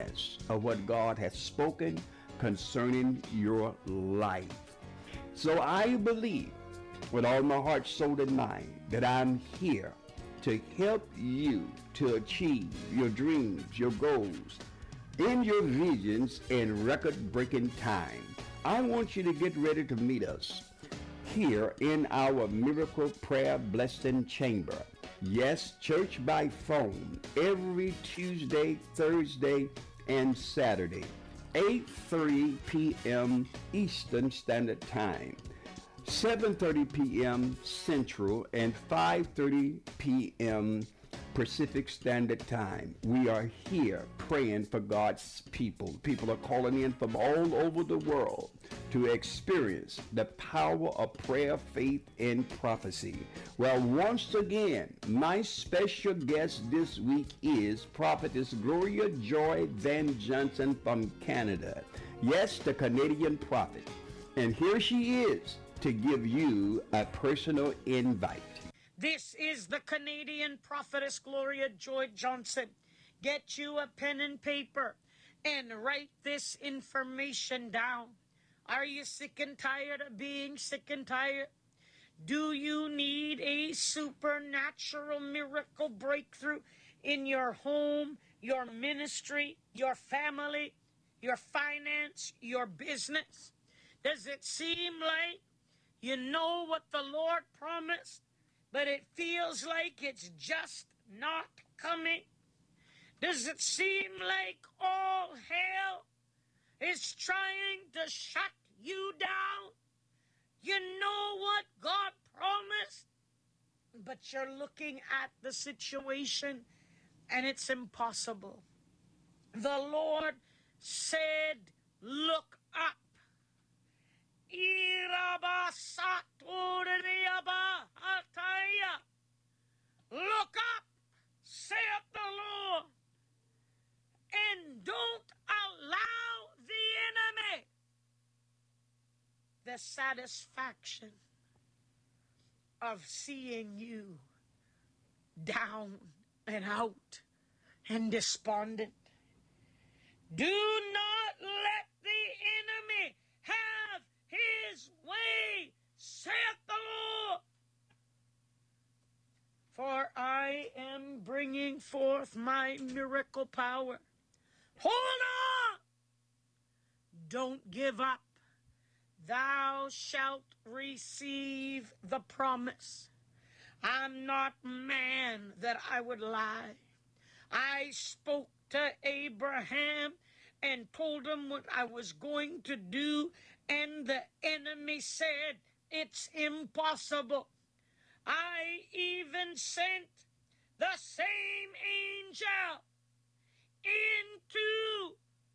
of what God has spoken concerning your life. So I believe with all my heart, soul, and mind that I'm here to help you to achieve your dreams, your goals, in your visions in record breaking time. I want you to get ready to meet us here in our Miracle Prayer Blessing Chamber. Yes, church by phone every Tuesday, Thursday, and Saturday, 8:30 p.m. Eastern Standard Time. 7:30 p.m. Central and 5:30 p.m. Pacific Standard Time. We are here praying for God's people. People are calling in from all over the world to experience the power of prayer, faith, and prophecy. Well, once again, my special guest this week is Prophetess Gloria Joy Van Johnson from Canada. Yes, the Canadian prophet. And here she is to give you a personal invite. This is the Canadian prophetess Gloria Joy Johnson. Get you a pen and paper and write this information down. Are you sick and tired of being sick and tired? Do you need a supernatural miracle breakthrough in your home, your ministry, your family, your finance, your business? Does it seem like you know what the Lord promised, but it feels like it's just not coming? Does it seem like all hell is trying to shut you down? You know what God promised, but you're looking at the situation and it's impossible. The Lord said, look up. Look up, saith the Lord, and don't allow the enemy the satisfaction of seeing you down and out and despondent. Do not let the enemy have his way, saith the Lord. For I am bringing forth my miracle power. Hold on! Don't give up. Thou shalt receive the promise. I'm not man that I would lie. I spoke to Abraham and told him what I was going to do, and the enemy said, it's impossible. I even sent the same angel into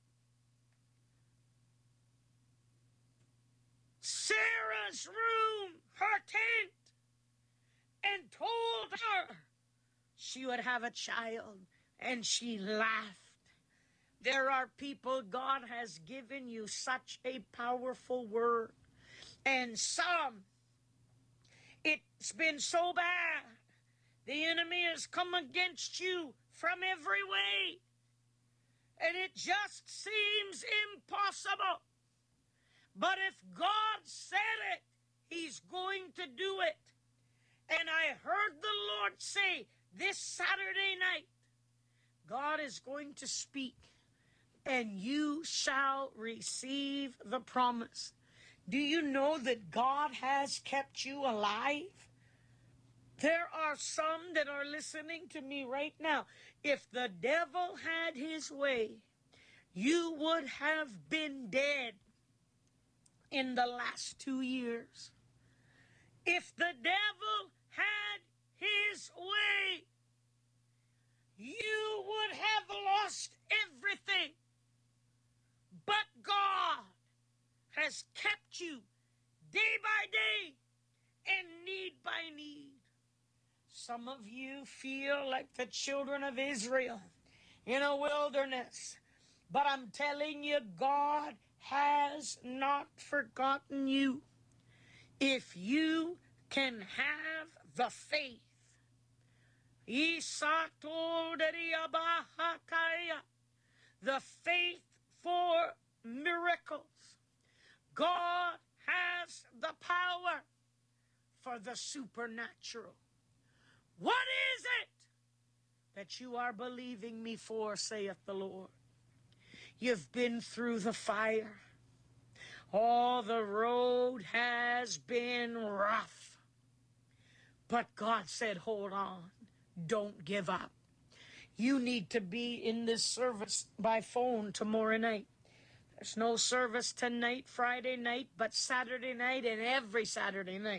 Sarah's room, her tent, and told her she would have a child, and she laughed. There are people, God has given you such a powerful word, and some, it's been so bad, the enemy has come against you from every way, and it just seems impossible. But if God said it, he's going to do it. And I heard the Lord say this Saturday night, God is going to speak, and you shall receive the promise. Do you know that God has kept you alive? There are some that are listening to me right now. If the devil had his way, you would have been dead in the last 2 years. If the devil had his way, you would have lost everything. But God has kept you day by day and need by need. Some of you feel like the children of Israel in a wilderness. But I'm telling you, God has not forgotten you. If you can have the faith, the faith for miracles. God has the power for the supernatural. What is it that you are believing me for, saith the Lord? You've been through the fire. Oh, the road has been rough. But God said, hold on. Don't give up. You need to be in this service by phone tomorrow night. There's no service tonight, Friday night, but Saturday night and every Saturday night.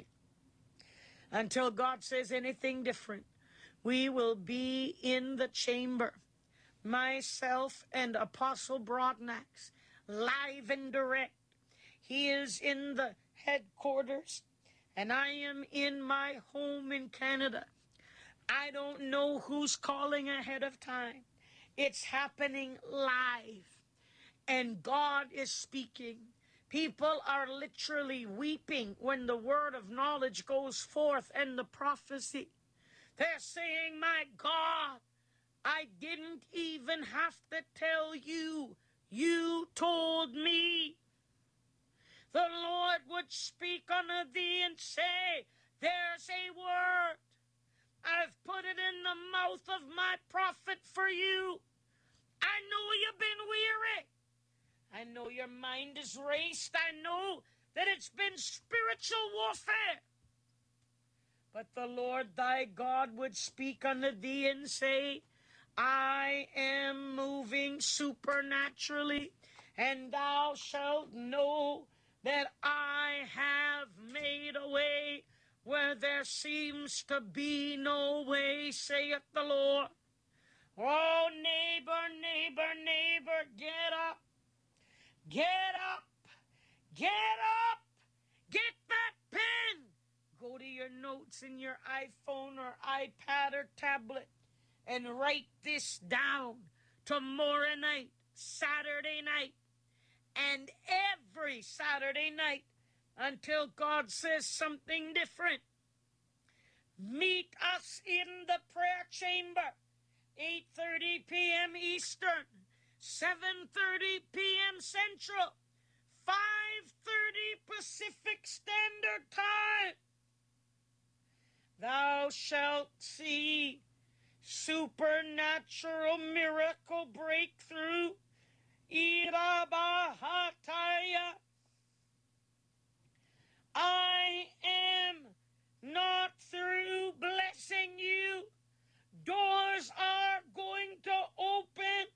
Until God says anything different, we will be in the chamber. Myself and Apostle Broadnax, live and direct. He is in the headquarters, and I am in my home in Canada. I don't know who's calling ahead of time. It's happening live, and God is speaking. People are literally weeping when the word of knowledge goes forth and the prophecy. They're saying, my God, I didn't even have to tell you. You told me. The Lord would speak unto thee and say, there's a word. I've put it in the mouth of my prophet for you. I know you've been weary. I know your mind is raced. I know that it's been spiritual warfare. But the Lord thy God would speak unto thee and say, I am moving supernaturally, and thou shalt know that I have made a way where there seems to be no way, saith the Lord. Oh, neighbor, neighbor, neighbor, get up, get up, get up, get that pen. Go to your notes in your iPhone or iPad or tablet and write this down. Tomorrow night, Saturday night, and every Saturday night until God says something different. Meet us in the prayer chamber, 8:30 p.m. Eastern, 7:30 p.m. Central, 5:30 Pacific Standard Time. Thou shalt see supernatural miracle breakthrough. Irabahataya. I am not through blessing you. Doors are going to open.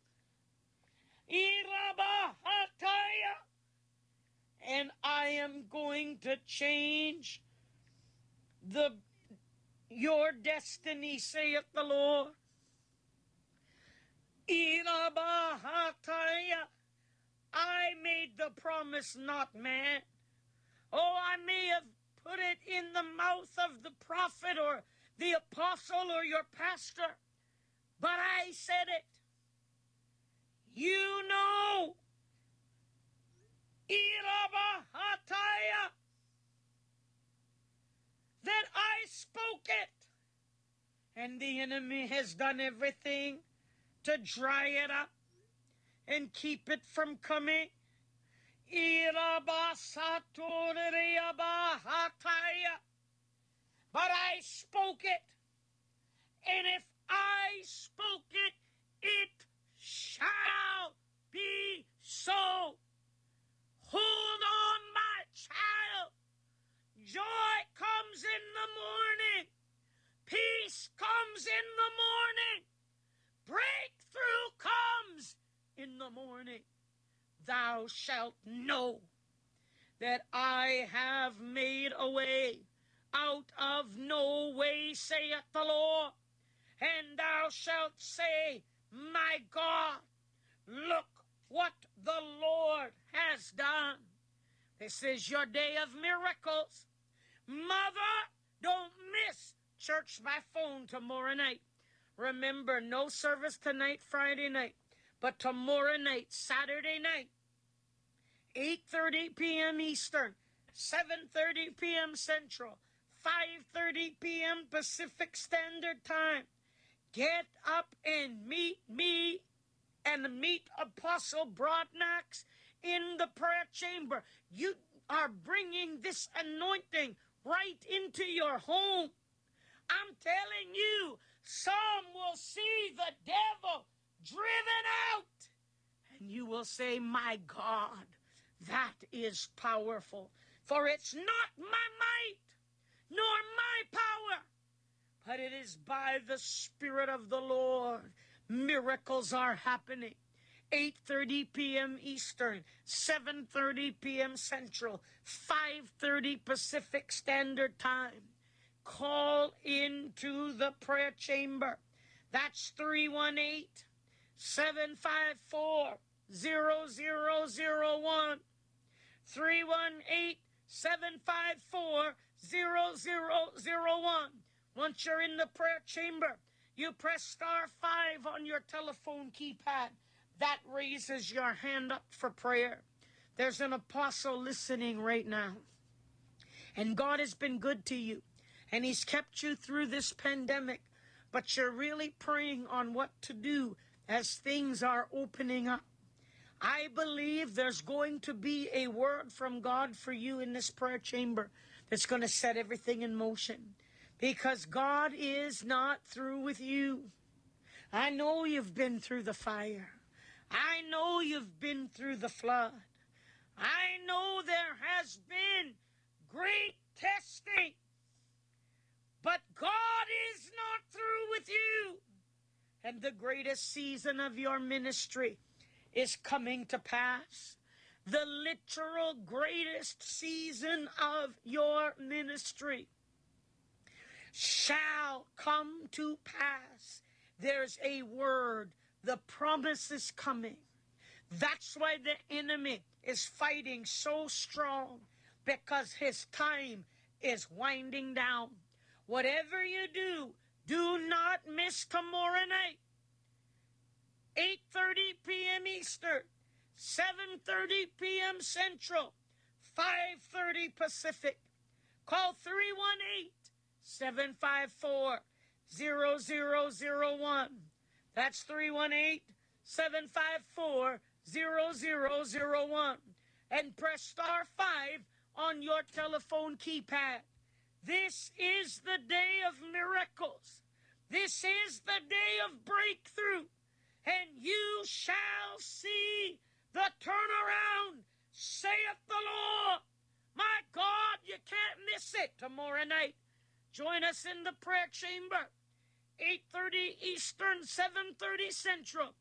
Irabahataya. And I am going to change your destiny, saith the Lord. Irabahataya. I made the promise, not man. Oh, I may have put it in the mouth of the prophet or the apostle or your pastor, but I said it. You know, Irabahataya, that I spoke it. And the enemy has done everything to dry it up and keep it from coming. But I spoke it. And if I spoke it, it shall be so. Hold on, my child. Joy comes in the morning. Peace comes in the morning. Breakthrough comes in the morning. Thou shalt know that I have made a way out of no way, saith the Lord. And thou shalt say, my God, look what the Lord has done. This is your day of miracles. Mother, don't miss church by phone tomorrow night. Remember, no service tonight, Friday night, but tomorrow night, Saturday night, 8:30 p.m. Eastern, 7:30 p.m. Central, 5:30 p.m. Pacific Standard Time. Get up and meet me and meet Apostle Broadnax in the prayer chamber. You are bringing this anointing right into your home. I'm telling you, some will see the devil driven out, and you will say, my God, that is powerful. For it's not my might, nor my power, but it is by the Spirit of the Lord. Miracles are happening. 8:30 p.m. Eastern, 7:30 p.m. Central, 5:30 Pacific Standard Time. Call into the prayer chamber. That's 318-754-0001. 318-754-0001. Once you're in the prayer chamber, you press star 5 on your telephone keypad. That raises your hand up for prayer. There's an apostle listening right now. And God has been good to you. And he's kept you through this pandemic. But you're really praying on what to do as things are opening up. I believe there's going to be a word from God for you in this prayer chamber that's going to set everything in motion. Because God is not through with you. I know you've been through the fire. I know you've been through the flood. I know there has been great testing. But God is not through with you. And the greatest season of your ministry is coming to pass. The literal greatest season of your ministry shall come to pass. There's a word. The promise is coming. That's why the enemy is fighting so strong, because his time is winding down. Whatever you do, do not miss tomorrow night. 8:30 p.m. Eastern, 7:30 p.m. Central, 5:30 Pacific. Call 318-754-0001. That's 318-754-0001. And press star 5 on your telephone keypad. This is the day of miracles. This is the day of breakthrough. And you shall see the turnaround, saith the Lord. My God, you can't miss it tomorrow night. Join us in the prayer chamber. 8:30 Eastern, 7:30 Central.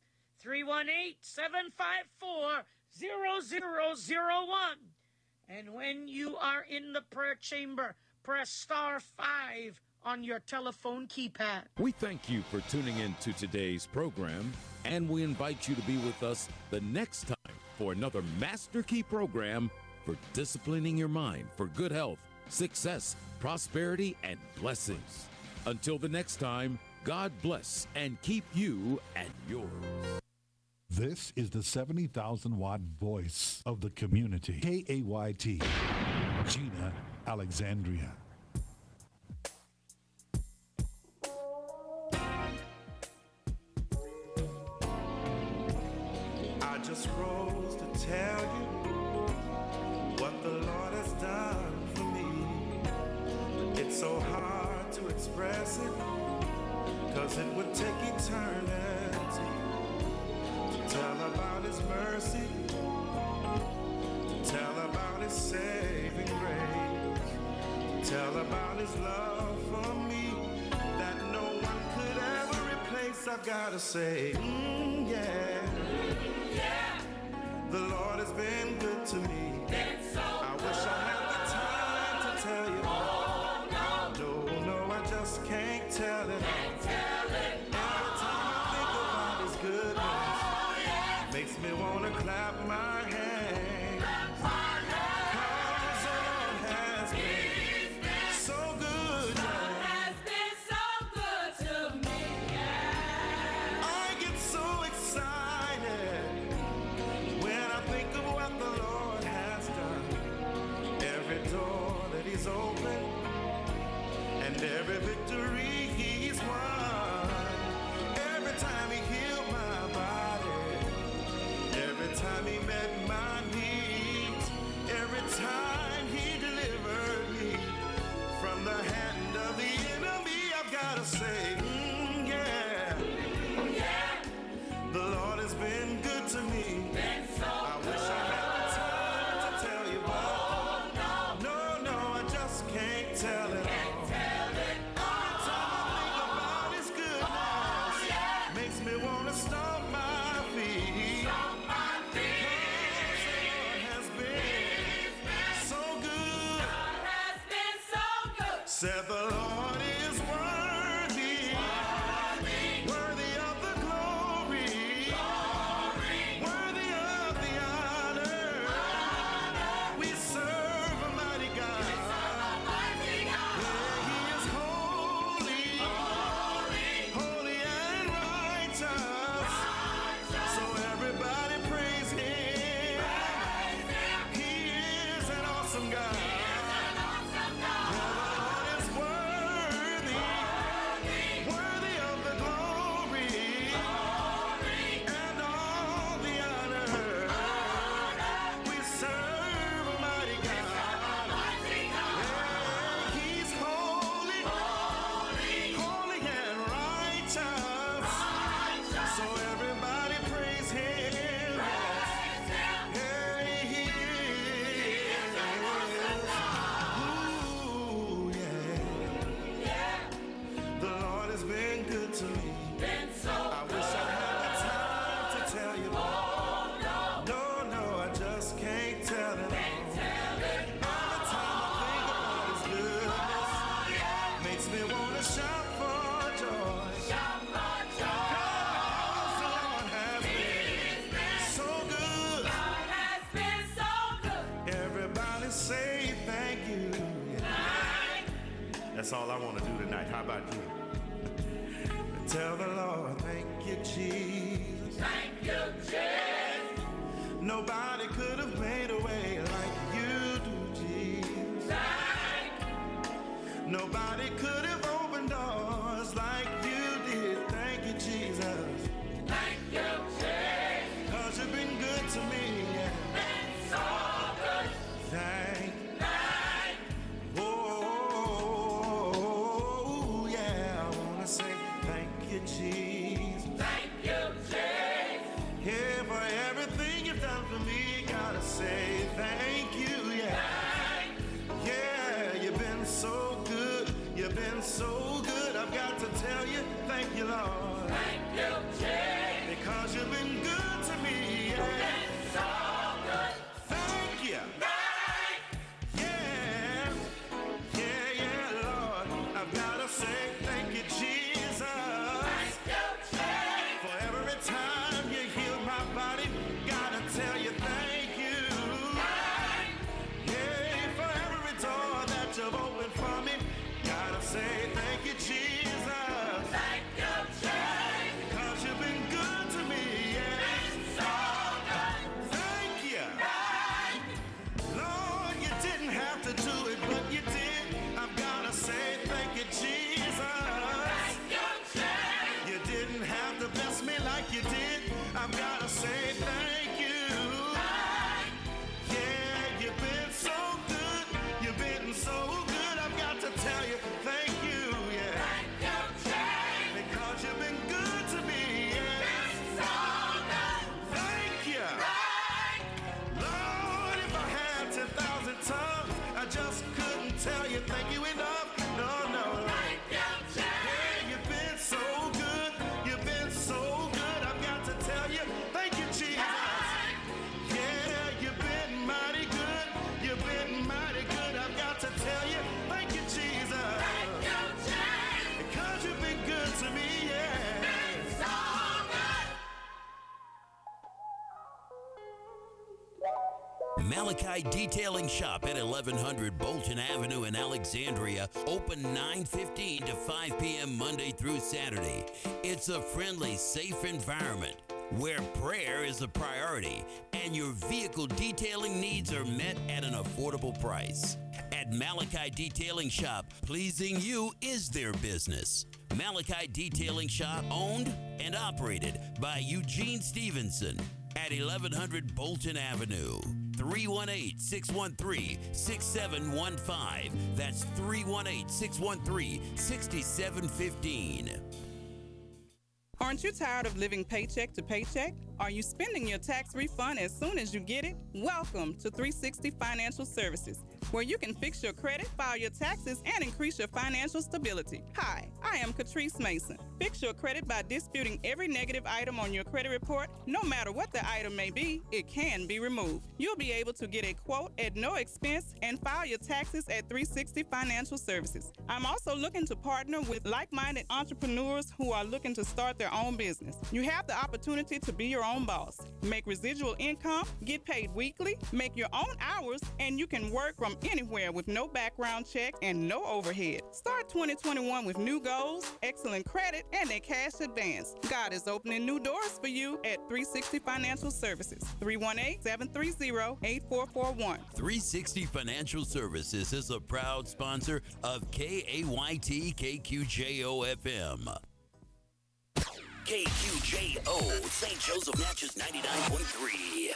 318-754-0001. And when you are in the prayer chamber, press star 5 on your telephone keypad. We thank you for tuning in to today's program, and we invite you to be with us the next time for another Master Key program for disciplining your mind for good health, success, prosperity, and blessings. Until the next time, God bless and keep you and yours. This is the 70,000-watt voice of the community. KAYT, Gina Alexandria. I just rose to tell you what the Lord has done for me. It's so hard to express it, 'cause it would take eternity to tell about his mercy, to tell about his saving grace, to tell about his love for me that no one could ever replace. I've got to say, yeah. The Lord has been good to me. I wish I had the time to tell you. No, I just can't tell it. Every time I think about his goodness, makes me want to clap my hands. 'Cause the Lord has been so good. I get so excited when I think of what the Lord has done. Every door that he's opened and every victory he's won. Every time he healed my body, time he met my needs, every time he delivered me from the hand of the enemy. I've gotta say, yeah, the Lord has been good to me. I wish I had the time to tell you, but no, I just can't tell it all. Every time I think about his goodness, makes me want to stomp my feet. The Lord has been so good. Said the Lord is worthy, worthy of the glory, worthy of the honor. We serve a mighty God. Yeah, he is holy, holy and righteous. So everybody praise him. He is an awesome God. The Lord is worthy, worthy of the glory and all the honor. We serve a mighty God. Yeah, he's holy, holy and righteous. So everybody praise him. Yeah, he is. Ooh, yeah. The Lord has been good to me. I wish I had the time to tell you, but no, I just can't tell it all. Every time I think about his goodness, makes me want to shout for joy. 'Cause the Lord has been so good. Everybody say thank you. That's all I want to do tonight. How about you? Tell the Lord, thank you, Jesus. Nobody could have made a way like you do, Jesus. Nobody could have opened doors like you did. Thank you, Jesus. 'Cause you've been good to me. Yeah. Thank. Oh, yeah. I want to say thank you, Jesus. Yeah, for everything you've done for me, gotta say thank you, yeah. Yeah, you've been so good, you've been so good. I've got to tell you, thank you, Lord. Because you've been good to me, yeah. Thank you. Yeah, Lord. I've gotta say thank you, Jesus. For every time you heal my body, gotta tell you thank you. Yeah, for every door that you've opened for me, gotta say thank you, Jesus. Because you've been good to me, yeah. Thank you. Lord, you didn't have to do it, but you did. I've gotta say thank you, Jesus. You didn't have to bless me like you did. I've gotta say thank you. Yeah, you've been so good. You've been so good. I've got to tell you thank you. Yeah. Because you've been good to me. Yeah. Thank you. Lord, if I had 10,000 tongues, I just couldn't tell you thank you enough. No. Yeah, you've been so good. You've been so good. I've got to tell you thank you, Jesus. Yeah, you've been mighty good. You've been mighty good. I've got to tell you thank you, Jesus. Because you've been good to me, yeah. Malachi Detailing Shop at 1100 Bolton Avenue in Alexandria, open 9:15 to 5 p.m. Monday through Saturday. It's a friendly, safe environment where prayer is a priority and your vehicle detailing needs are met at an affordable price. At Malachi Detailing Shop, pleasing you is their business. Malachi Detailing Shop, owned and operated by Eugene Stevenson. at 1100 Bolton Avenue. 318-613-6715. That's 318-613-6715. Aren't you tired of living paycheck to paycheck? Are you spending your tax refund as soon as you get it? Welcome to 360 Financial Services, where you can fix your credit, file your taxes, and increase your financial stability. Hi, I am Catrice Mason. Fix your credit by disputing every negative item on your credit report. No matter what the item may be, it can be removed. You'll be able to get a quote at no expense and file your taxes at 360 Financial Services. I'm also looking to partner with like-minded entrepreneurs who are looking to start their own business. You have the opportunity to be your own boss, make residual income, get paid weekly, make your own hours, and you can work from anywhere with no background check and no overhead. Start 2021 with new goals, excellent credit, and a cash advance. God is opening new doors for you at 360 Financial Services. 318-730-8441. 360 Financial Services is a proud sponsor of KAYT KQJO FM. KQJO, St. Joseph Natchez 99.3.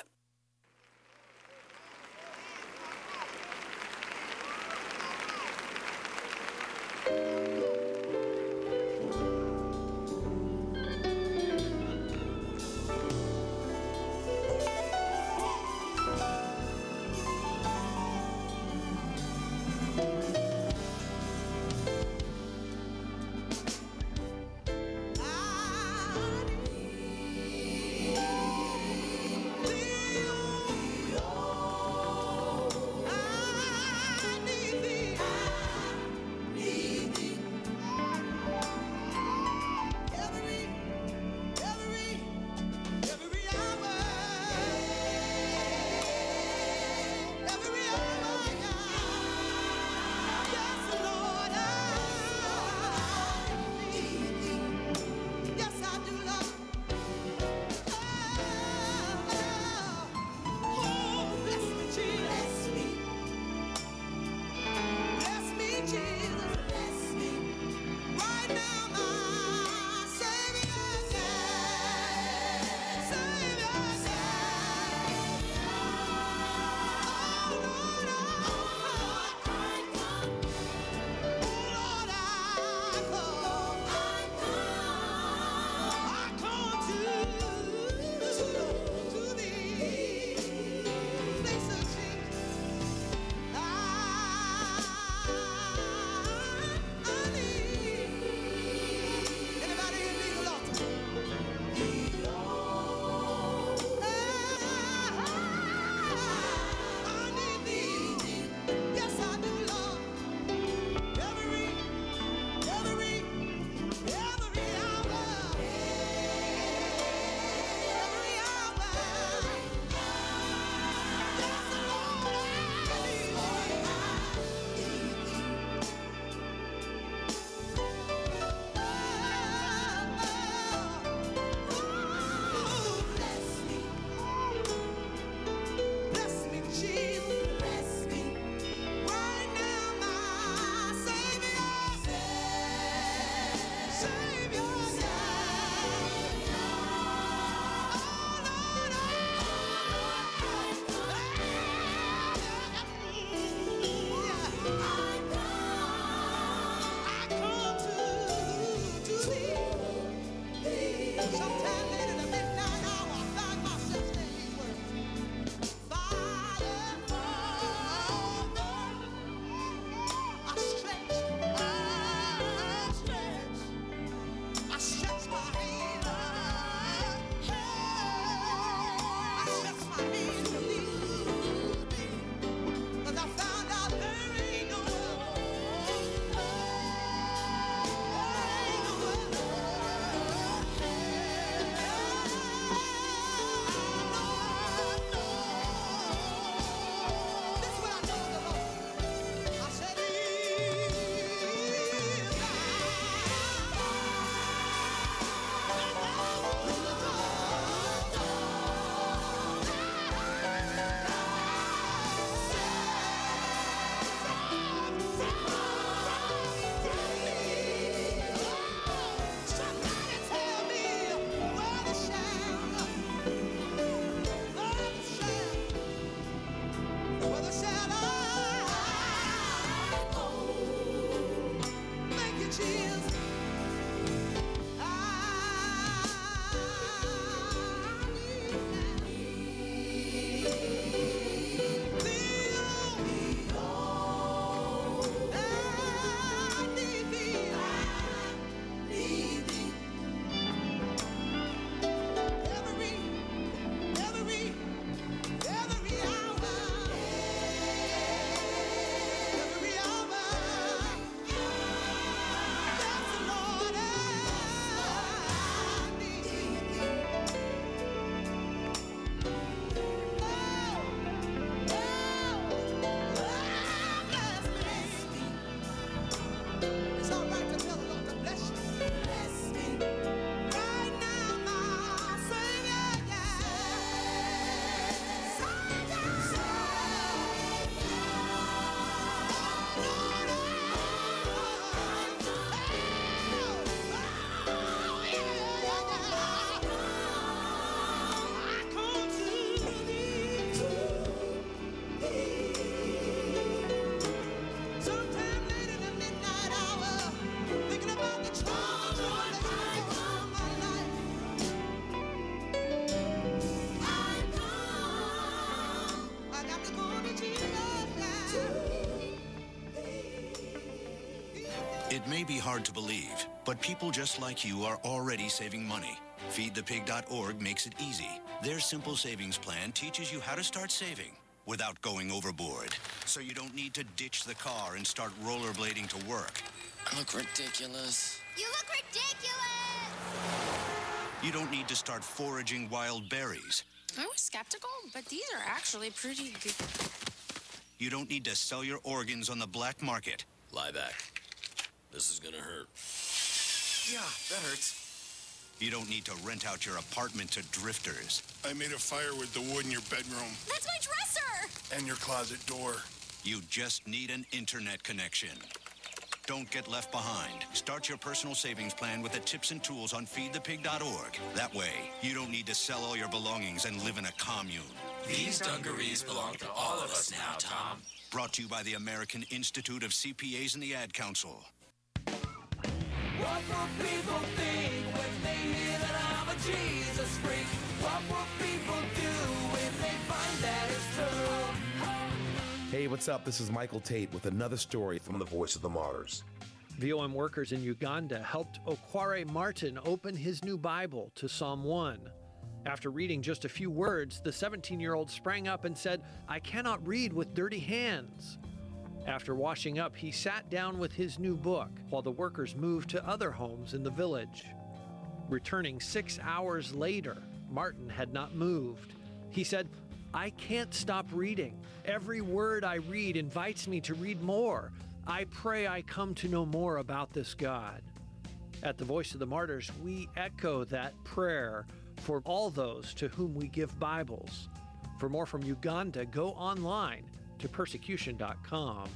It may be hard to believe, but people just like you are already saving money. FeedThePig.org makes it easy. Their simple savings plan teaches you how to start saving without going overboard. So you don't need to ditch the car and start rollerblading to work. I look ridiculous. You look ridiculous! You don't need to start foraging wild berries. I was skeptical, but these are actually pretty good. You don't need to sell your organs on the black market. Lie back. This is gonna hurt. Yeah, that hurts. You don't need to rent out your apartment to drifters. I made a fire with the wood in your bedroom. That's my dresser! And your closet door. You just need an internet connection. Don't get left behind. Start your personal savings plan with the tips and tools on feedthepig.org. That way, you don't need to sell all your belongings and live in a commune. These dungarees belong to all of us now, Tom. Brought to you by the American Institute of CPAs and the Ad Council. What will people think when they hear that I'm a Jesus freak? What will people do when they find that it's true? Hey, what's up? This is Michael Tate with another story from the Voice of the Martyrs. VOM workers in Uganda helped Okware Martin open his new Bible to Psalm 1. After reading just a few words, the 17-year-old sprang up and said, "I cannot read with dirty hands." After washing up, he sat down with his new book while the workers moved to other homes in the village. Returning 6 hours later, Martin had not moved. He said, "I can't stop reading. Every word I read invites me to read more. I pray I come to know more about this God." At the Voice of the Martyrs, we echo that prayer for all those to whom we give Bibles. For more from Uganda, go online to persecution.com.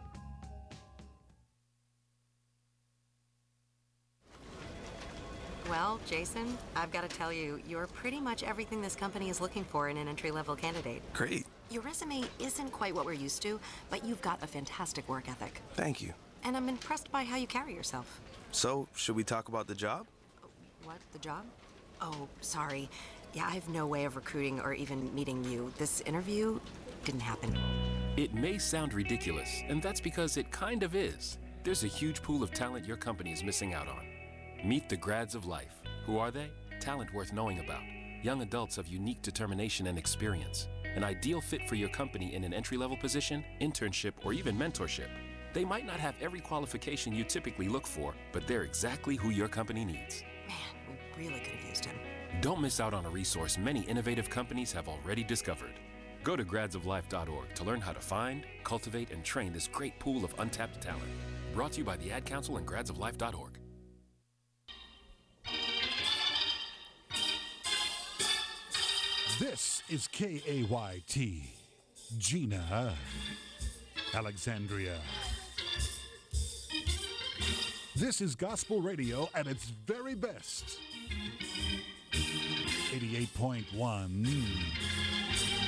Well, Jason, I've got to tell you, you're pretty much everything this company is looking for in an entry-level candidate. Great. Your resume isn't quite what we're used to, but you've got a fantastic work ethic. Thank you. And I'm impressed by how you carry yourself. So, should we talk about the job? What, the job? Oh, sorry. Yeah, I have no way of recruiting or even meeting you. This interview didn't happen. It may sound ridiculous, and that's because it kind of is. There's a huge pool of talent your company is missing out on. Meet the grads of life. Who are they? Talent worth knowing about. Young adults of unique determination and experience. An ideal fit for your company in an entry-level position, internship, or even mentorship. They might not have every qualification you typically look for, but they're exactly who your company needs. Man, we really could have used him. Don't miss out on a resource many innovative companies have already discovered. Go to gradsoflife.org to learn how to find, cultivate, and train this great pool of untapped talent. Brought to you by the Ad Council and gradsoflife.org. This is KAYT, Gina, Alexandria. This is gospel radio at its very best. 88.1